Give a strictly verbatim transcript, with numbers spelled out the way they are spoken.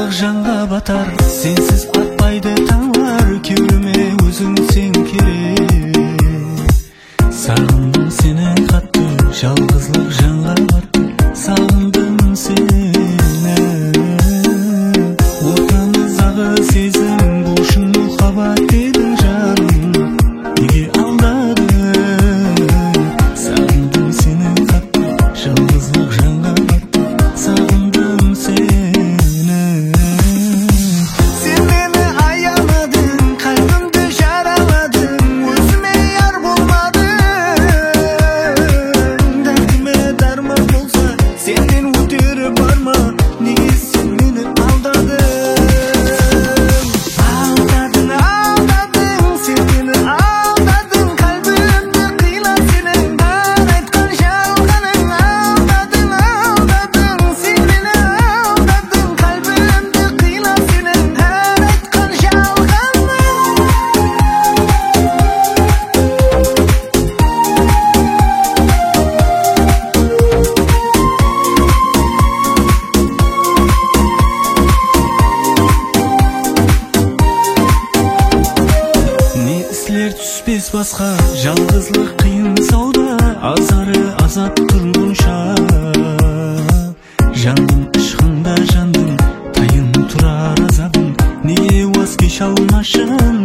жалғыздық жанға батар, сенсіз атпайды таңлар, кеудеме өзің сен керек. Сағындым сенен қатты, жалғыздық жанға батты, сағындым сені. Ортамыздағы сезім, бұл шын махаббат еді жаным, неге алдадың? Сағындым сенен қатты, жалғыздық жанға батты, сағындым сені. Сен мені аяладың, қалбымды жараладың, өзіме яр болмадың. Дәртіме дарман болса, сенен өтері бар ма? Неге сен мені алдадың? Түспес басқа, жалғызлық қиын сауда, азары азат тұрғынша. Жандым ішқанда жандым, тайын тұрар азабым, неге уаз кеш алмашын?